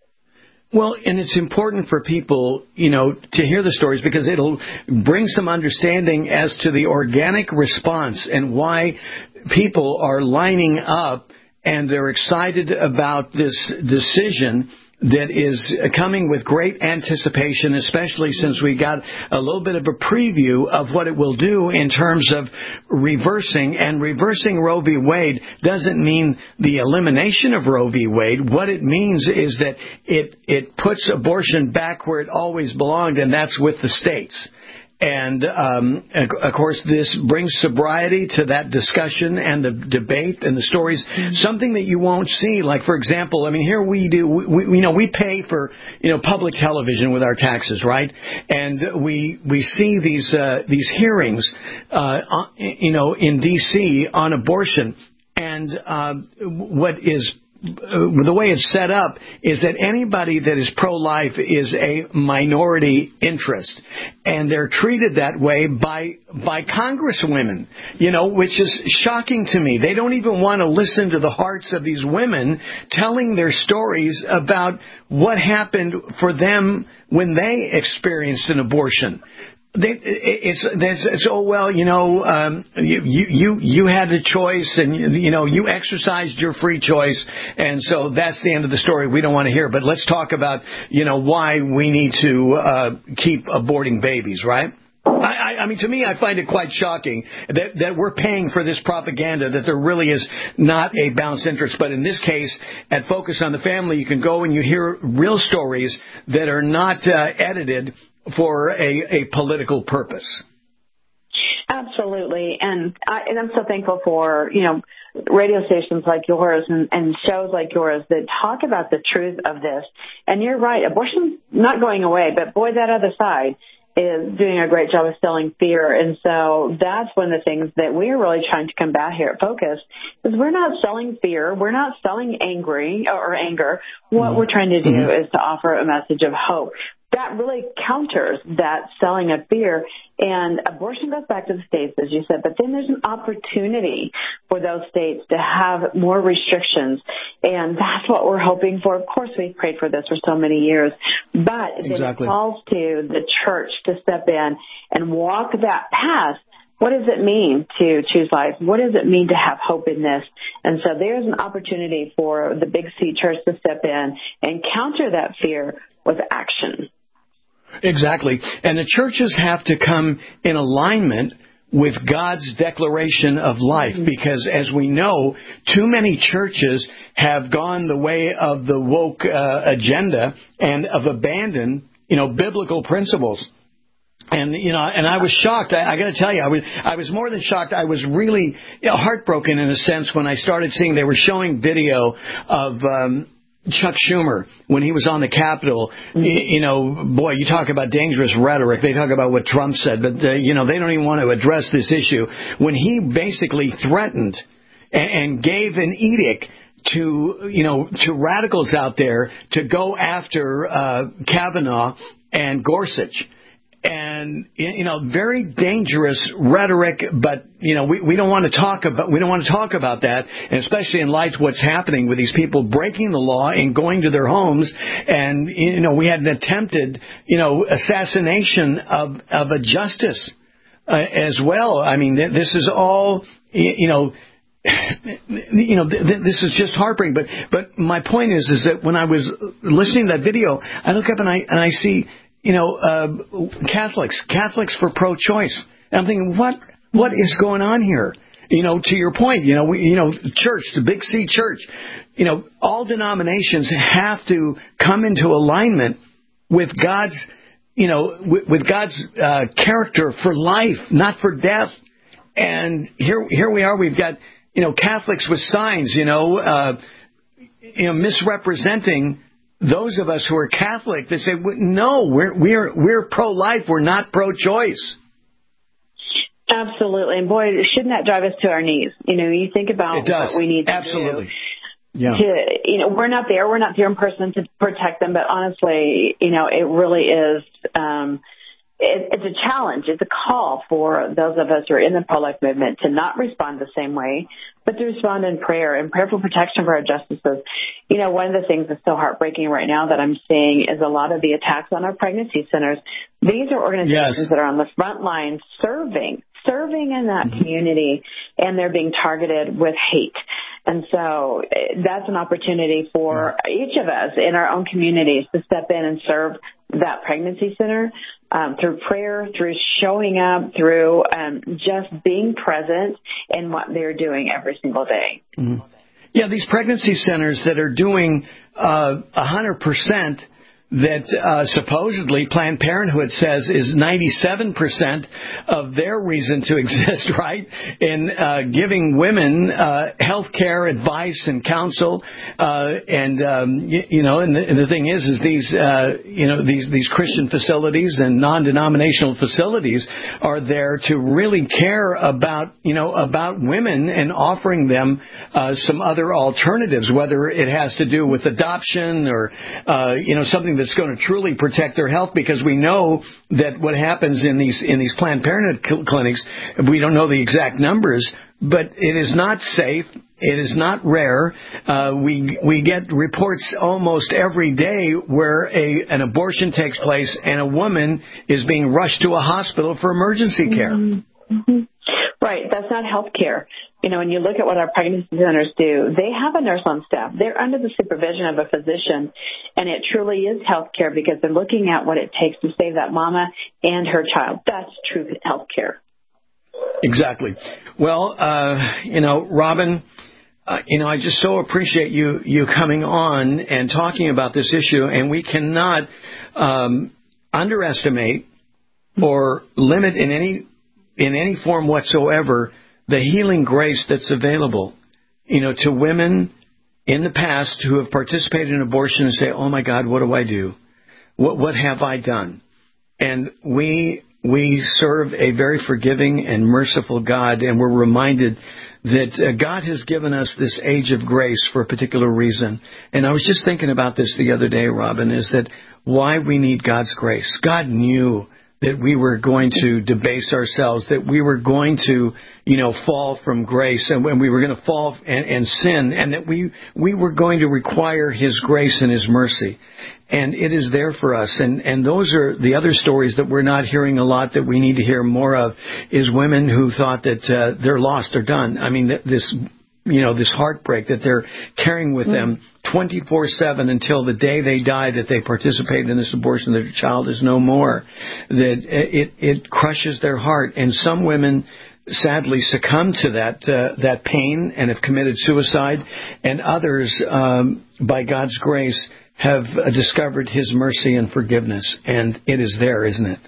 Well, and it's important for people, you know, to hear the stories because it'll bring some understanding as to the organic response and why people are lining up and they're excited about this decision that is coming with great anticipation, especially since we got a little bit of a preview of what it will do in terms of reversing. And reversing Roe v. Wade doesn't mean the elimination of Roe v. Wade. What it means is that it, it puts abortion back where it always belonged, and that's with the states. And, um, of course, this brings sobriety to that discussion and the debate and the stories, mm-hmm. something that you won't see. Like, for example, I mean, here we do, we, you know, we pay for, you know, public television with our taxes, right? And we, we see these, uh, these hearings, uh, you know, in D C on abortion. And, uh, what is Uh, the way it's set up is that anybody that is pro-life is a minority interest, and they're treated that way by by congresswomen, you know, which is shocking to me. They don't even want to listen to the hearts of these women telling their stories about what happened for them when they experienced an abortion. They, it's, it's, it's, oh, well, you know, um, you, you, you had a choice and, you know, you exercised your free choice. And so that's the end of the story. We don't want to hear. But let's talk about, you know, why we need to uh, keep aborting babies, right? I, I mean, to me, I find it quite shocking that, that we're paying for this propaganda, that there really is not a balanced interest. But in this case, at Focus on the Family, you can go and you hear real stories that are not uh, edited for a, a political purpose. Absolutely. And, I, and I'm so thankful for, you know, radio stations like yours and, and shows like yours that talk about the truth of this. And you're right, abortion's not going away, but boy, that other side is doing a great job of selling fear. And so that's one of the things that we're really trying to combat here at Focus is we're not selling fear. We're not selling angry or anger. What mm-hmm. we're trying to do mm-hmm. is to offer a message of hope. That really counters that selling of fear. And abortion goes back to the states, as you said, but then there's an opportunity for those states to have more restrictions. And that's what we're hoping for. Of course, we've prayed for this for so many years, but exactly. it falls to the church to step in and walk that path. What does it mean to choose life? What does it mean to have hope in this? And so there's an opportunity for the Big C Church to step in and counter that fear with action. Exactly. And the churches have to come in alignment with God's declaration of life, because as we know, too many churches have gone the way of the woke uh, agenda and have abandoned, you know, biblical principles. And, you know, and I was shocked. I, I got to tell you, I was, I was more than shocked. I was really you know, heartbroken in a sense when I started seeing they were showing video of, um, Chuck Schumer, when he was on the Capitol, mm-hmm. you know, boy, you talk about dangerous rhetoric. They talk about what Trump said, but, uh, you know, they don't even want to address this issue. When he basically threatened and, and gave an edict to, you know, to radicals out there to go after uh, Kavanaugh and Gorsuch. And, you know, very dangerous rhetoric, but, you know, we, we don't want to talk about, we don't want to talk about that, and especially in light of what's happening with these people breaking the law and going to their homes. And, you know, we had an attempted, you know, assassination of, of a justice uh, as well. I mean, th- this is all, you know, you know, th- th- this is just heartbreaking. But, but my point is, is that when I was listening to that video, I look up and I, and I see, you know, uh, Catholics, Catholics for pro-choice. And I'm thinking, what, what is going on here? You know, to your point, you know, we, you know, church, the Big C Church, you know, all denominations have to come into alignment with God's, you know, with, with God's uh, character for life, not for death. And here, here we are. We've got, you know, Catholics with signs, you know, uh, you know, misrepresenting those of us who are Catholic that say, no, we're we're we're pro-life, we're not pro-choice. Absolutely. And boy, shouldn't that drive us to our knees? You know, you think about what we need to Absolutely. do. Yeah. To, you know, we're not there. We're not there in person to protect them. But honestly, you know, it really is, um, it, it's a challenge. It's a call for those of us who are in the pro-life movement to not respond the same way, but to respond in prayer and prayerful protection for our justices. You know, one of the things that's so heartbreaking right now that I'm seeing is a lot of the attacks on our pregnancy centers. These are organizations yes. that are on the front line serving, serving in that mm-hmm. community, and they're being targeted with hate. And so that's an opportunity for each of us in our own communities to step in and serve that pregnancy center um, through prayer, through showing up, through um, just being present in what they're doing every single day. Mm-hmm. Yeah, these pregnancy centers that are doing uh, one hundred percent that uh, supposedly Planned Parenthood says is ninety-seven percent of their reason to exist, right, in uh, giving women uh, health care advice and counsel. Uh, and, um, you, you know, and the, and the thing is, is these, uh, you know, these, these Christian facilities and non-denominational facilities are there to really care about, you know, about women and offering them uh, some other alternatives, whether it has to do with adoption or, uh, you know, something that that's going to truly protect their health, because we know that what happens in these in these Planned Parenthood clinics, we don't know the exact numbers, but it is not safe. It is not rare. Uh, we we get reports almost every day where a an abortion takes place and a woman is being rushed to a hospital for emergency care. Mm-hmm. Right. That's not health care. You know, when you look at what our pregnancy centers do, they have a nurse on staff. They're under the supervision of a physician, and it truly is health care because they're looking at what it takes to save that mama and her child. That's true health care. Exactly. Well, uh, you know, Robin, uh, you know, I just so appreciate you, you coming on and talking about this issue, and we cannot um, underestimate or limit in any in any form whatsoever the healing grace that's available, you know, to women in the past who have participated in abortion and say, oh, my God, what do I do? What, what have I done? And we we serve a very forgiving and merciful God, and we're reminded that uh, God has given us this age of grace for a particular reason. And I was just thinking about this the other day, Robin, is that why we need God's grace. God knew that we were going to debase ourselves, that we were going to, you know, fall from grace, and when we were going to fall and, and sin, and that we we were going to require His grace and His mercy. And it is there for us. And, and those are the other stories that we're not hearing a lot that we need to hear more of, is women who thought that uh, they're lost, they're done. I mean, this, you know, this heartbreak that they're carrying with them twenty-four seven until the day they die, that they participate in this abortion, that their child is no more, that it, it crushes their heart. And some women sadly succumb to that uh, that pain and have committed suicide, and others, um, by God's grace, have uh, discovered His mercy and forgiveness. And it is there, isn't it?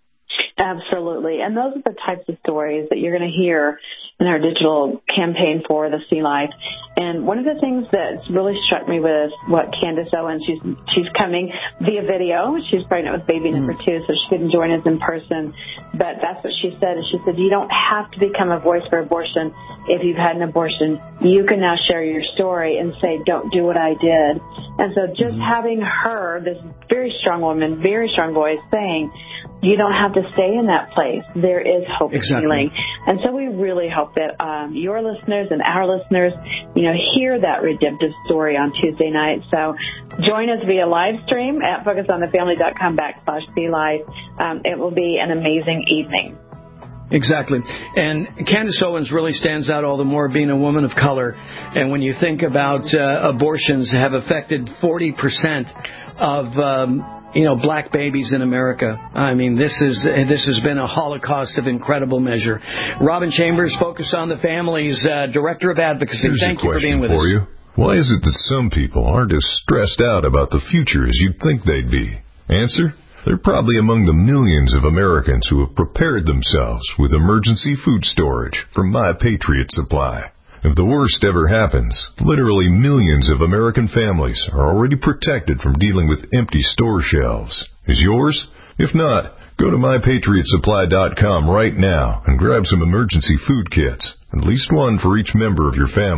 Absolutely. And those are the types of stories that you're going to hear in our digital campaign for the Sea Life. And one of the things that's really struck me with what Candace Owens, she's she's coming via video. She's pregnant with baby number two, so she couldn't join us in person. But that's what she said. And she said, you don't have to become a voice for abortion if you've had an abortion. You can now share your story and say, don't do what I did. And so just having her, this very strong woman, very strong voice, saying, you don't have to stay in that place. There is hope and healing. And so we really hope that um, your listeners and our listeners, you know, hear that redemptive story on Tuesday night. So join us via live stream at focusonthefamily.com backslash Sea Life. Um, it will be an amazing evening. Exactly. And Candace Owens really stands out all the more being a woman of color. And when you think about uh, abortions have affected forty percent of um you know, black babies in America. I mean, this is this has been a holocaust of incredible measure. Robin Chambers, Focus on the Family's uh, Director of Advocacy. Here's Thank you for being with for us. You. Why is it that some people aren't as stressed out about the future as you'd think they'd be? Answer? They're probably among the millions of Americans who have prepared themselves with emergency food storage from My Patriot Supply. If the worst ever happens, literally millions of American families are already protected from dealing with empty store shelves. Is yours? If not, go to my patriot supply dot com right now and grab some emergency food kits, at least one for each member of your family.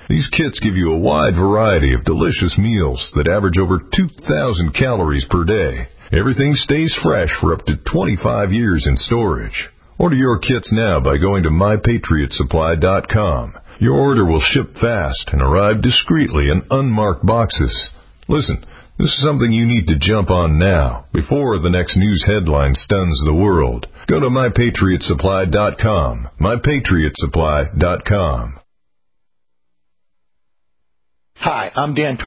These kits give you a wide variety of delicious meals that average over two thousand calories per day. Everything stays fresh for up to twenty-five years in storage. Order your kits now by going to my patriot supply dot com. Your order will ship fast and arrive discreetly in unmarked boxes. Listen, this is something you need to jump on now, before the next news headline stuns the world. Go to my patriot supply dot com. my patriot supply dot com. Hi, I'm Dan